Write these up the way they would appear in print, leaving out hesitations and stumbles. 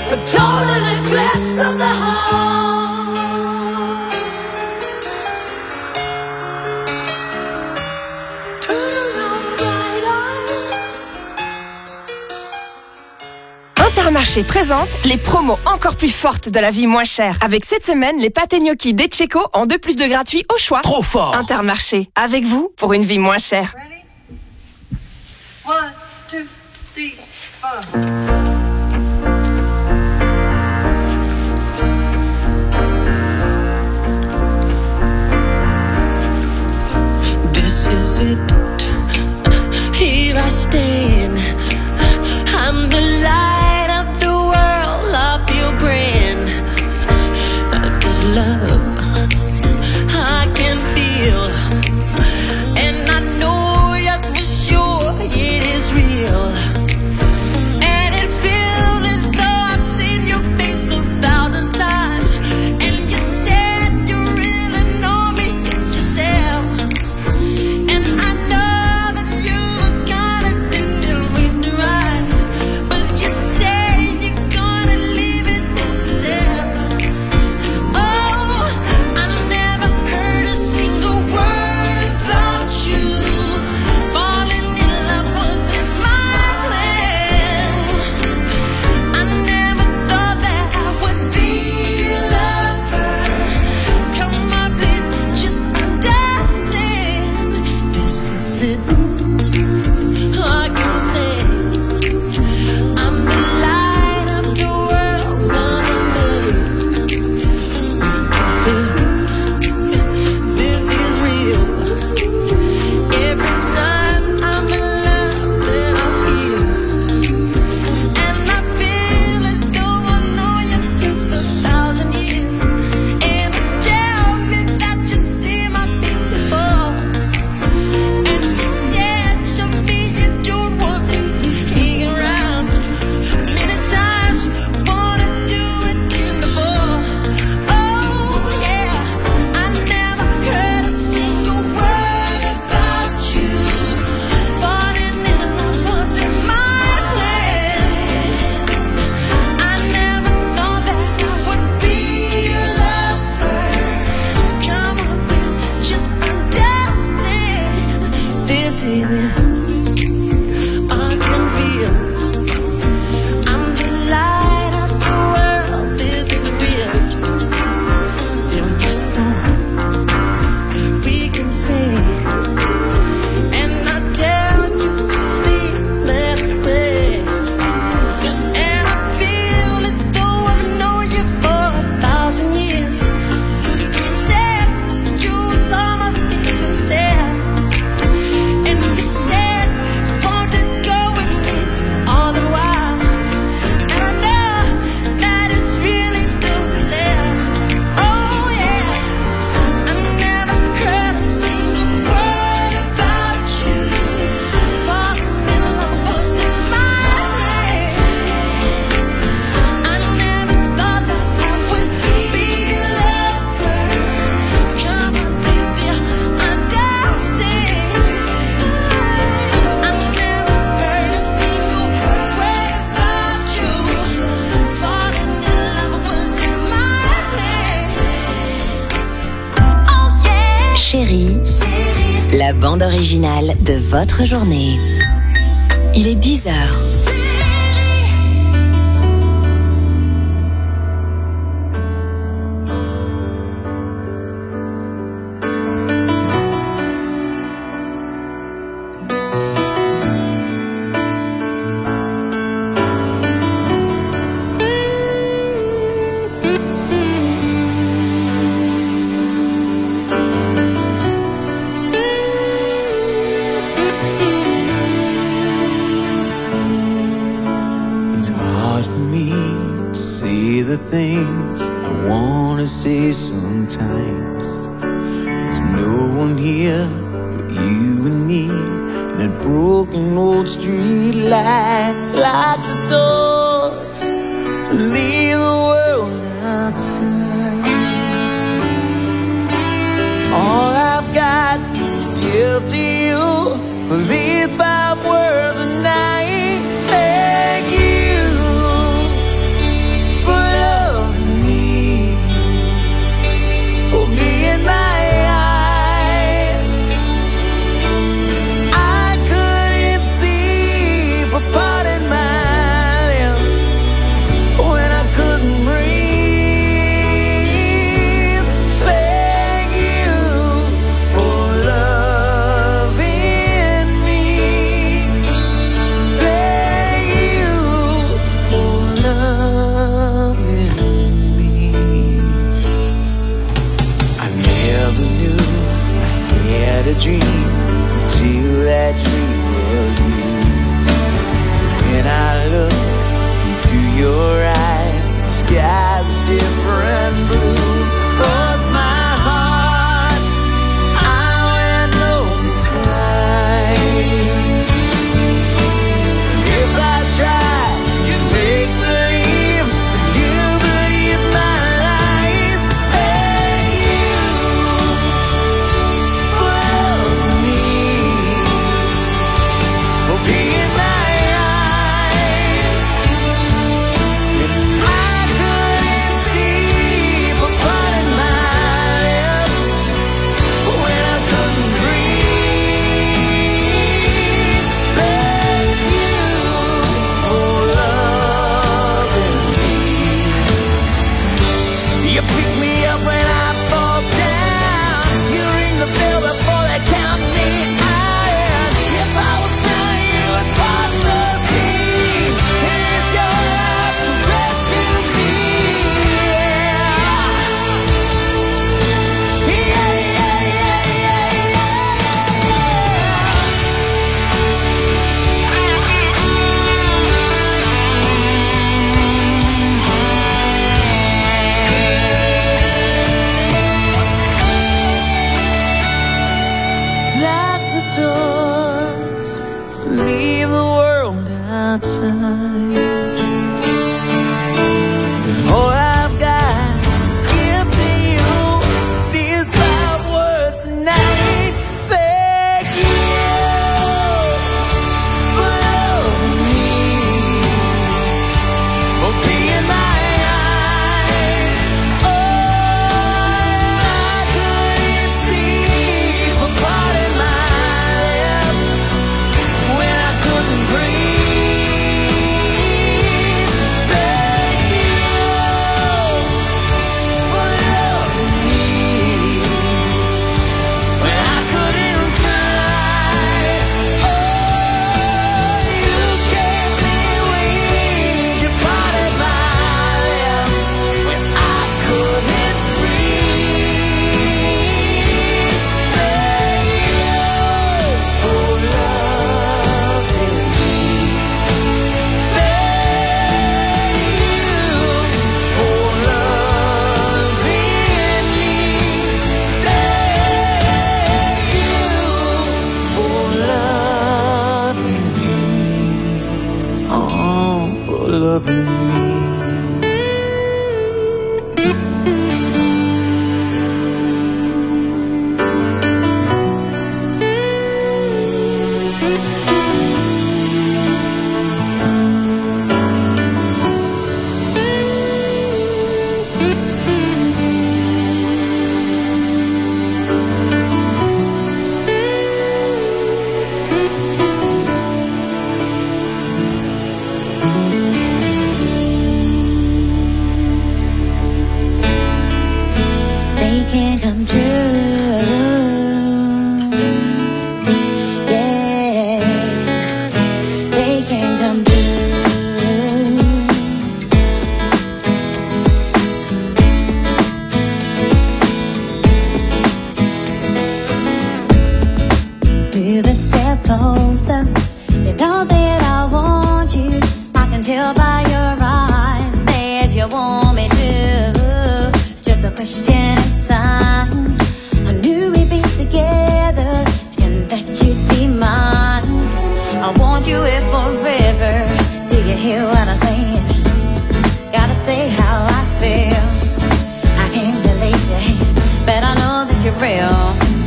a total eclipse of the heart. Intermarché présente les promos encore plus fortes de la vie moins chère. Avec cette semaine, les pâtés gnocchi d'Etcheco en 2+2 gratuits au choix. Trop fort! Intermarché, avec vous pour une vie moins chère. Ready? 1, 2, 3, 4. This is it. Here I stand. I'm the light of the world. I feel grand. This love I can feel, and I know yes for sure it is real. And it feels as though I've seen your face 1,000 times. And you said you really know me yourself. And I know that you were gonna do the winter right. But you say you're gonna leave it yourself. Oh, I never heard a single word about you. Falling in love wasn't my plan. I never thought that I would be your lover. Come on, please, just understand. This is it. I can say I'm the light of the world. This is real. Every time I'm in love, then I feel, and I feel as though I know you since 1,000 years. And you tell me that you see my face before, and you said to me you don't want me hanging around. Many times wanna do it again before. Oh yeah, I never heard a single word about you. Falling in love wasn't my plan. I never thought that I would be your lover. Come on, please, just understand. This is it. I can feel I'm the light of the world. This is real. In the song we can sing, and I tell you, please let me pray. And I feel as though I've known you for 1,000 years. You said you saw my face yourself, and you said wanted to go with me all the while. And I know that it's really true to say, oh yeah, I never heard a single word about you. Falling in love wasn't my plan. I never thought that I would be your lover. Come on, please, dear, understand. I never heard a single word about you. Falling in love wasn't my plan. Oh yeah. Chérie, la bande originale de votre journée. Il est 10h. It's hard for me to say the things I wanna say sometimes. There's no one here but you and me, and that broken old street light. Lock the doors, leave the world outside. All I've got to give to you are these 5 words a night. Thank you can't come true. Yeah, they can't come true. Move a step closer. You know that I want you. I can tell by your eyes that you want me to. Just a question of time. I knew we'd be together and that you'd be mine. I want you here forever. Do you hear what I'm saying? Gotta say how I feel. I can't believe it, but I know that you're real.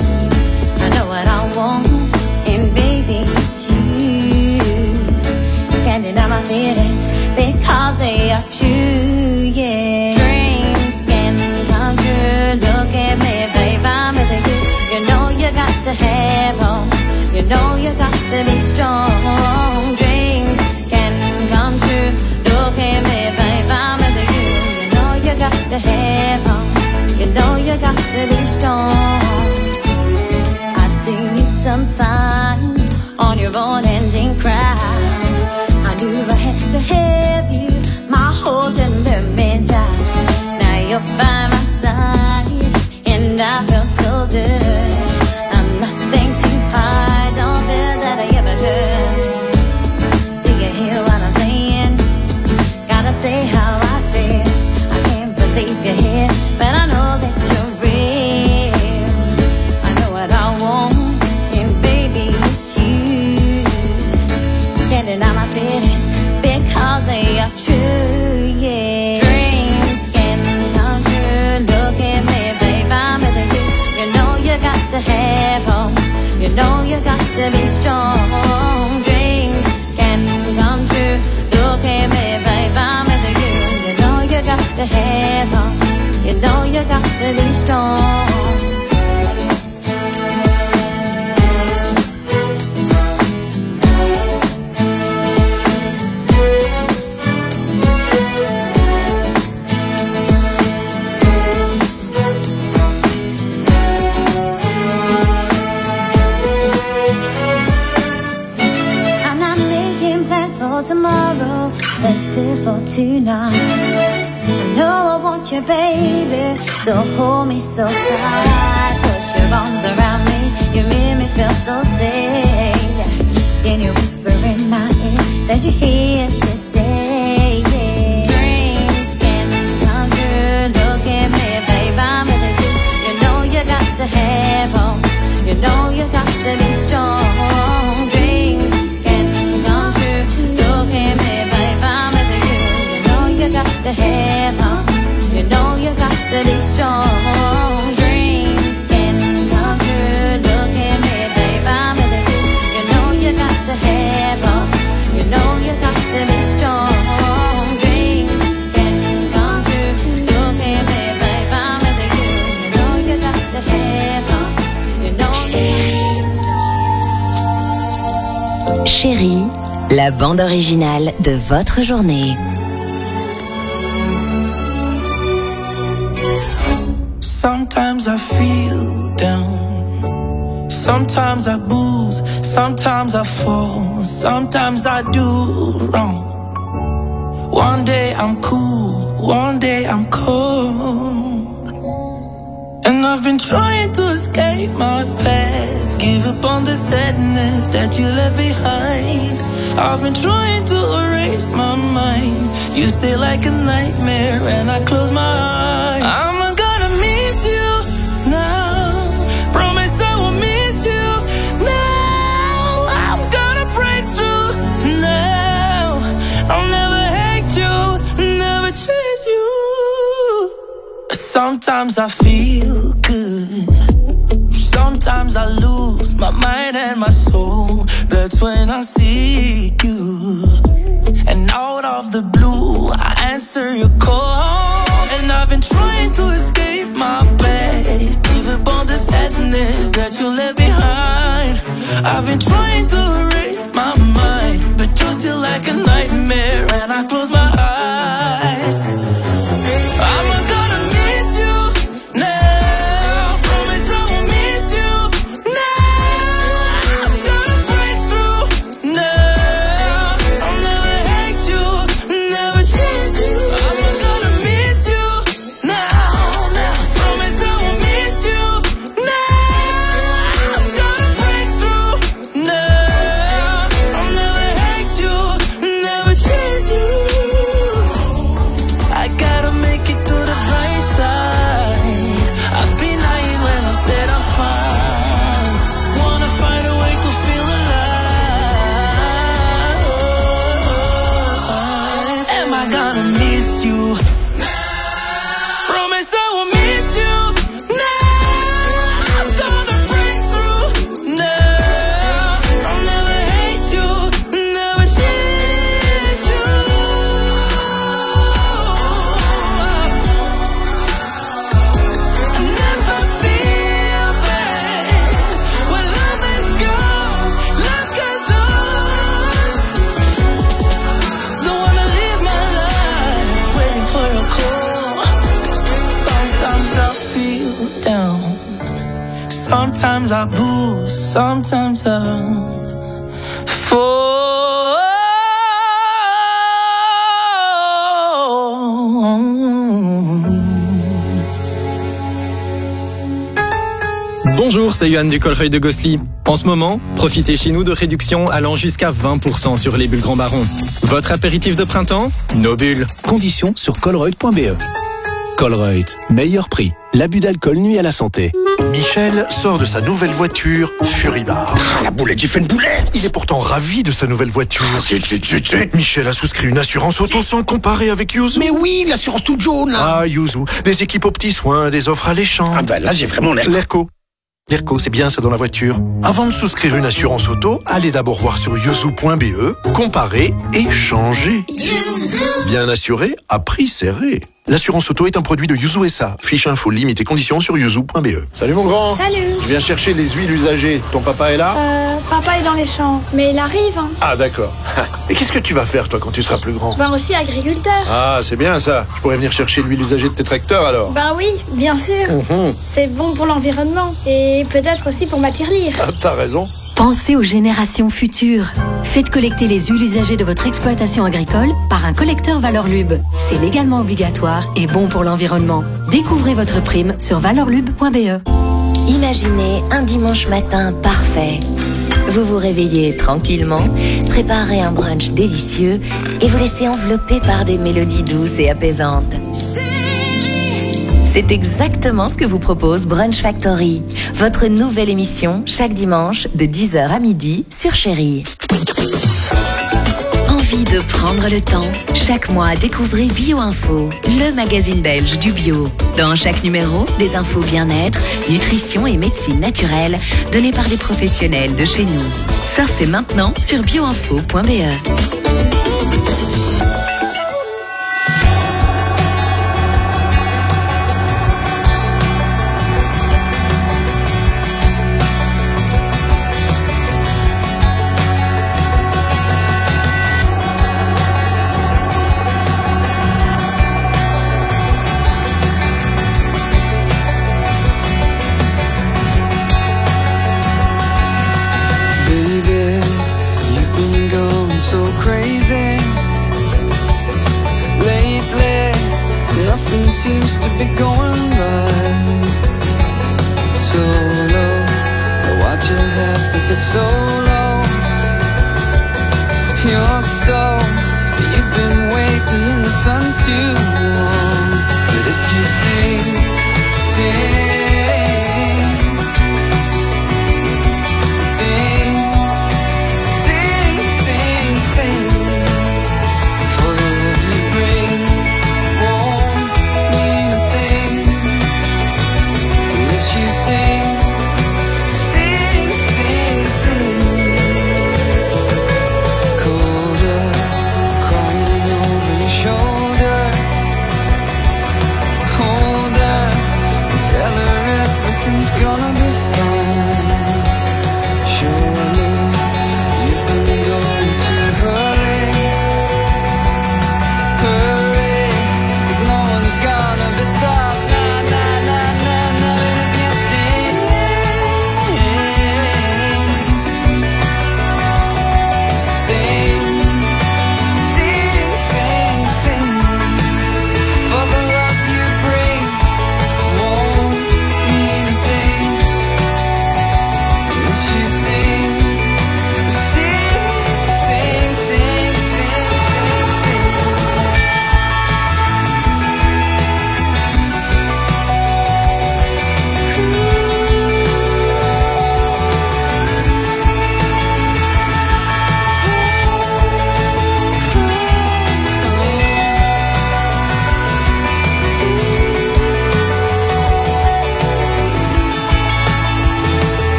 I know what I want, and baby, it's you. Can't deny my feelings because they are true, yeah. Dreams can come true. Look at me, babe, I'm with you. You know you got to have hope. You know you got to be strong. Dreams can come true. Look at me, babe, I'm with you. You know you got to have hope. You know you got to be strong. I've seen you sometimes on your own ending cries. I knew I had to have you, my whole sentimental. Now you're by my side, and I feel so good. I'm nothing to hide, don't feel that I ever could. Do you hear what I'm saying? Gotta say how I feel. I can't believe you're here, but I know that you're real. I know what I want, and baby, it's you. Can't deny my feelings because they are true, yeah. Dreams can come true. Look at me, babe, I'm with you. You know you got to have hope. You know you got to be strong. Dreams can come true. Look at me, babe, I'm with you. You know you got to have hope. You know you got to be strong. Tomorrow, let's live for tonight. I know I want you, baby, so hold me so tight. Put your arms around me, you make me feel so safe. Can you whisper in my ear that you're here to stay? Yeah. Dreams can come true. Look at me, babe, I'm with you. You know you got to have hope. You know you got to be strong. Dreams to have hope. You know you got to be strong. Dreams can come true. Look at me, babe, I'm with you. You know you got to have hope. You know you got to be strong. Dreams can come true. Look at me, babe, I'm with you. You know you got to have hope. You know you. Chérie, la bande originale de votre journée. Sometimes I feel down. Sometimes I booze. Sometimes I fall. Sometimes I do wrong. One day I'm cool. One day I'm cold. And I've been trying to escape my past. Give up on the sadness that you left behind. I've been trying to erase my mind. You stay like a nightmare and I close my eyes. I'm gonna miss you now. Promise I will miss you now. I'm gonna break through now. I'll never hate you, never chase you. Sometimes I feel good. Sometimes I lose my mind and my soul. That's when I see you. And out of the blue, I answer your call. And I've been trying to escape my past. Give up on the sadness that you left behind. I've been trying to erase my mind, but you're still like a nightmare and I close my eyes. I'm gonna miss you now. down. Sometimes I boost, sometimes I fall. Bonjour, c'est Yohan du Colreuil de Gosselies. En ce moment, profitez chez nous de réductions allant jusqu'à 20% sur les bulles Grand Baron. Votre apéritif de printemps ? Nos bulles. Conditions sur colreuth.be. Colreuth, meilleur prix. L'abus d'alcool nuit à la santé. Michel sort de sa nouvelle voiture Furibar. Ah, la boulette, j'ai fait une boulette. Il est pourtant ravi de sa nouvelle voiture. Michel a souscrit une assurance auto sans comparer avec Yuzu. Mais oui, l'assurance toute jaune. Là. Ah, Yuzu. Des équipes aux petits soins, des offres alléchantes. Ah ben là, j'ai vraiment l'air... L'ERCO, c'est bien ça dans la voiture. Avant de souscrire une assurance auto, allez d'abord voir sur yuzu.be, comparer et changer. Bien assuré, à prix serré. L'assurance auto est un produit de Yuzu SA. Fiche info, limite et conditions sur yuzu.be. Salut mon grand. Salut. Je viens chercher les huiles usagées. Ton papa est là? Papa est dans les champs, mais il arrive. Hein. Ah d'accord. Et qu'est-ce que tu vas faire toi quand tu seras plus grand? Ben aussi agriculteur. Ah c'est bien ça. Je pourrais venir chercher l'huile usagée de tes tracteurs alors? Ben oui, bien sûr. C'est bon pour l'environnement et peut-être aussi pour ma tirelire. Ah, t'as raison. Pensez aux générations futures. Faites collecter les huiles usagées de votre exploitation agricole par un collecteur Valorlub. C'est légalement obligatoire et bon pour l'environnement. Découvrez votre prime sur valorlub.be. Imaginez un dimanche matin parfait. Vous vous réveillez tranquillement, préparez un brunch délicieux et vous laissez envelopper par des mélodies douces et apaisantes. C'est exactement ce que vous propose Brunch Factory, votre nouvelle émission chaque dimanche de 10h à midi sur Chérie. Envie de prendre le temps? Chaque mois, découvrez BioInfo, le magazine belge du bio. Dans chaque numéro, des infos bien-être, nutrition et médecine naturelle données par des professionnels de chez nous. Surfez maintenant sur bioinfo.be. So crazy lately, nothing seems to be going right. So low, why'd you have to get so low? You're so, you've been waiting in the sun too long. But if you sing, for the love you bring won't mean a thing unless you sing. Colder, crying over your shoulder. Hold her, tell her everything's gonna be fine. Surely you've been going too early. Hurry, no one's gonna be stopped. Nah, nah, nah, nah, nah. If you sing, for the love you bring won't mean a thing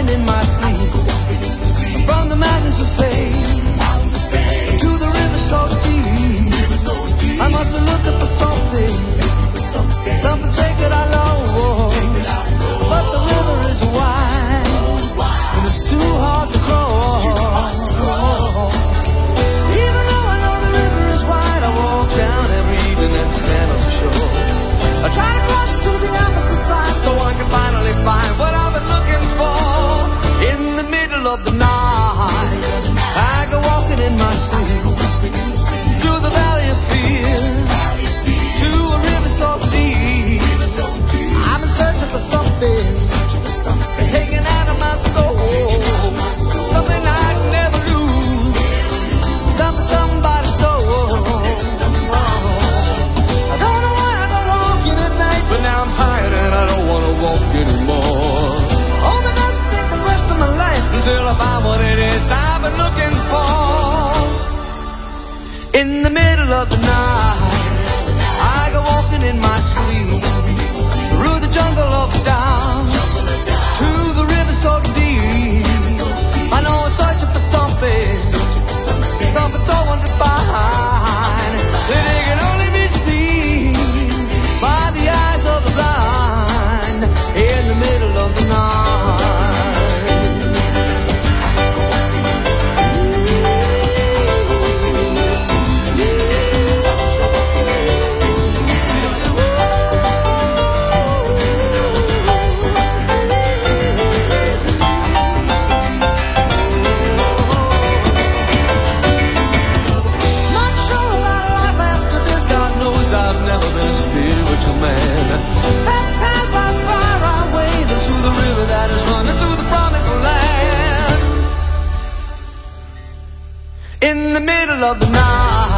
in my sleep. From the mountains of fame to the river so deep. I must be looking for something sacred I lost. But the river is wide and it's too hard to cross. Even though I know the river is wide, I walk down every evening and stand on the shore. I try to cross to the opposite side so I can finally find what I've been looking for. In the middle of the night, I go walking in my sleep through the valley of fear to a river so deep. I'm searching for something taken out of my soul, something I'd never lose, something somebody stole. I don't know why I go walking at night, but now I'm tired and I don't want to walk anymore. Hope it doesn't take the rest of my life until I find what it is I've been looking for. In the middle of the night, I go walking in my sleep through the jungle of doubt to the river so deep. I know I'm searching for something so undefined that it can only be seen by the eyes of the blind in the middle of the night. Spiritual man, baptized by fire, I wade into the river that is running to the promised land. In the middle of the night,